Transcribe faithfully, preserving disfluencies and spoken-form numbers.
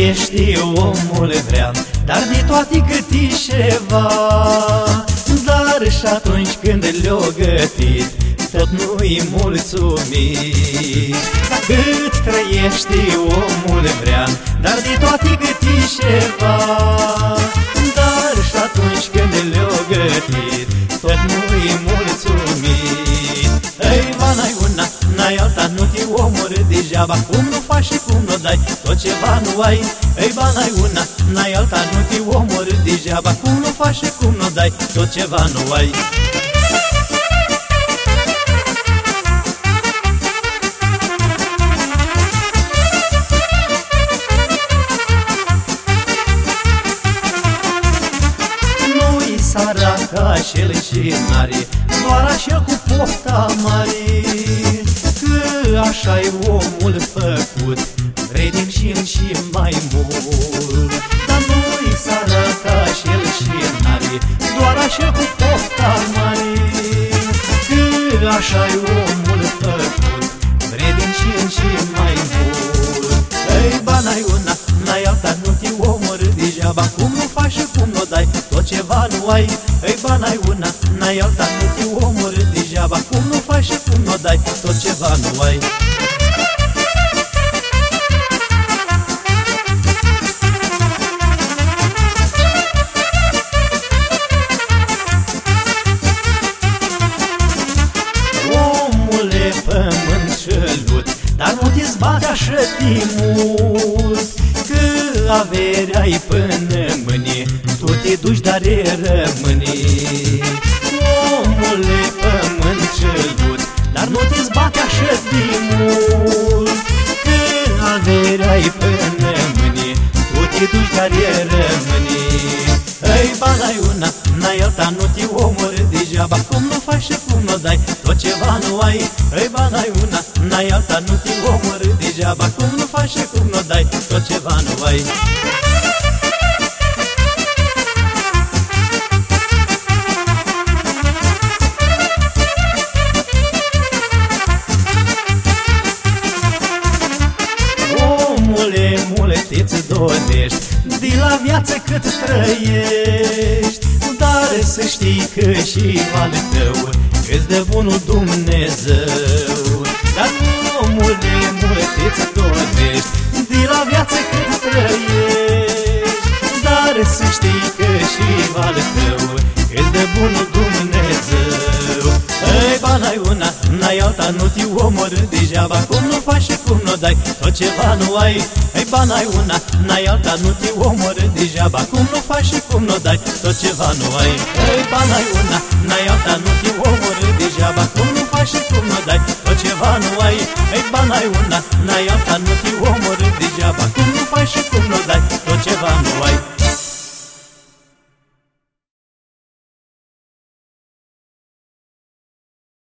trăiești, omul vrea, dar de toate câte ceva. Dar și atunci când le-o gătit, tot nu-i mulțumit. Cât trăiești, omul vrea, dar de toate câte ceva. Dar și atunci când le-o gătit, tot nu-i mulțumit. Ei, ba, n-ai una, n-ai alta, nu te omori degeaba. Cum nu faci și cum nu dai, tot ceva nu ai. Ei, ba, n-ai una, n-ai alta, nu te omori degeaba. Cum nu faci și cum nu dai, tot ceva nu ai. Nu-i săraca și-l și n-are, doar așa cu pofta mare. Că așa-i omul făcut, vrednic și-n și mai mult. Dar nu-i săraca și-l și n-are, doar așa cu pofta mare. Că așa-i omul făcut, vrednic și-n și mai mult. Ei, ba, n-ai una, n-ai alta, nu te omori degeaba. Cum nu faci și cum nu dai, tot ceva nu ai. Ei, ba, n-ai una, n-ai alta, nu te omori degeaba. Cum nu faci și cum nu dai, tot ceva nu ai. Omule pământ șelut, dar nu te zbate așa de mult. Că averea-i până mâine, tu te duci, dar e rămâne. Omule pământ șelut, dar nu te zbate așa de mult. Că averea-i până mâine, tu te duci, dar e rămâne. Ei, ba, n-ai una, n-ai alta, nu te omori degeaba. Cum nu faci și cum nu dai, tot ceva nu ai. Ei, ba, n-ai una, n-ai alta, nu te omori degeaba. Cum nu faci și cum nu dai, tot ceva nu ai. Omule, multe-ți dorești de la viață cât trăiești. Dar să știi că și al tău îți dă bunul Dumnezeu. Dar omule, multe-ți dorești de la viață cât trăiești. Dar să știi că și al tău îți dă bunul Dumnezeu. Ei, ba, n-ai una, n-ai alta, nu te omori degeaba. Cum nu faci și cum nu dai, tot ceva nu ai. Ei, ba, n-ai una, n-ai alta, nu te omori degeaba. Cum nu faci și cum nu dai, tot ceva nu ai. Ei, ba, n-ai una, n-ai alta, nu te omori degeaba. Cum nu faci și cum nu dai, tot ceva nu ai. Ei, ba, n-ai una, n-ai alta, nu te omori degeaba. Cum